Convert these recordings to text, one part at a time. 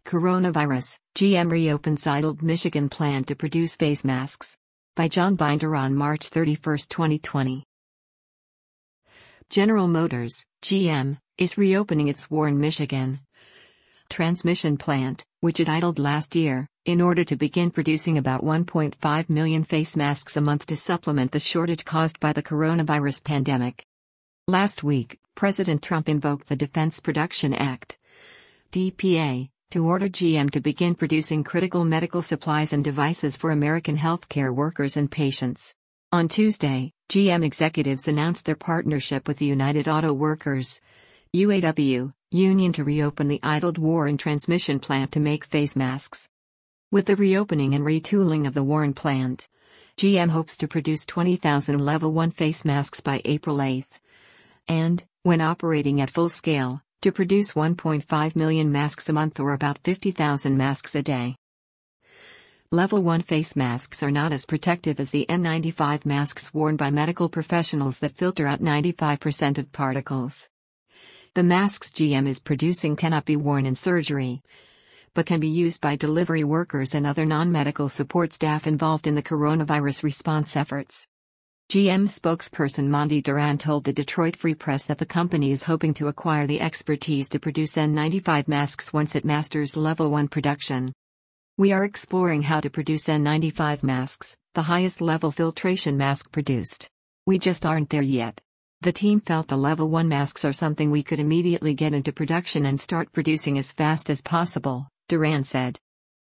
Coronavirus, GM reopens idled Michigan plant to produce face masks. By John Binder on March 31, 2020. General Motors, GM, is reopening its Warren, Michigan transmission plant, which is idled last year, in order to begin producing about 1.5 million face masks a month to supplement the shortage caused by the coronavirus pandemic. Last week, President Trump invoked the Defense Production Act, DPA, to order GM to begin producing critical medical supplies and devices for American healthcare workers and patients. On Tuesday, GM executives announced their partnership with the United Auto Workers (UAW) union to reopen the idled Warren transmission plant to make face masks. With the reopening and retooling of the Warren plant, GM hopes to produce 20,000 Level 1 face masks by April 8, and, when operating at full scale, to produce 1.5 million masks a month or about 50,000 masks a day. Level 1 face masks are not as protective as the N95 masks worn by medical professionals that filter out 95% of particles. The masks GM is producing cannot be worn in surgery, but can be used by delivery workers and other non-medical support staff involved in the coronavirus response efforts. GM spokesperson Monty Duran told the Detroit Free Press that the company is hoping to acquire the expertise to produce N95 masks once it masters Level 1 production. "We are exploring how to produce N95 masks, the highest level filtration mask produced. We just aren't there yet. The team felt the Level 1 masks are something we could immediately get into production and start producing as fast as possible," Duran said.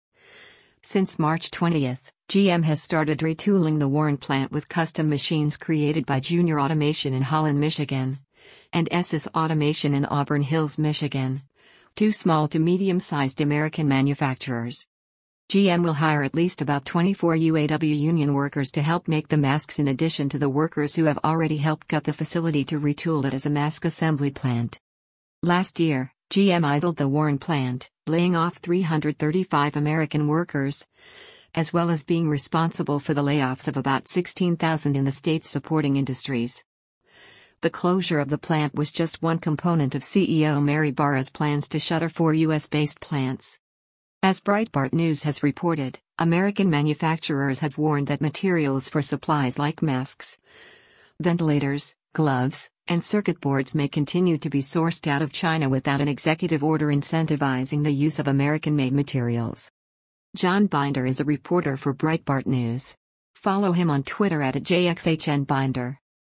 Since March 20, GM has started retooling the Warren plant with custom machines created by Junior Automation in Holland, Michigan, and SS Automation in Auburn Hills, Michigan, two small to medium-sized American manufacturers. GM will hire at least about 24 UAW union workers to help make the masks in addition to the workers who have already helped gut the facility to retool it as a mask assembly plant. Last year, GM idled the Warren plant, laying off 335 American workers, as well as being responsible for the layoffs of about 16,000 in the state's supporting industries. The closure of the plant was just one component of CEO Mary Barra's plans to shutter 4 U.S.-based plants. As Breitbart News has reported, American manufacturers have warned that materials for supplies like masks, ventilators, gloves, and circuit boards may continue to be sourced out of China without an executive order incentivizing the use of American-made materials. John Binder is a reporter for Breitbart News. Follow him on Twitter @JXHNBinder.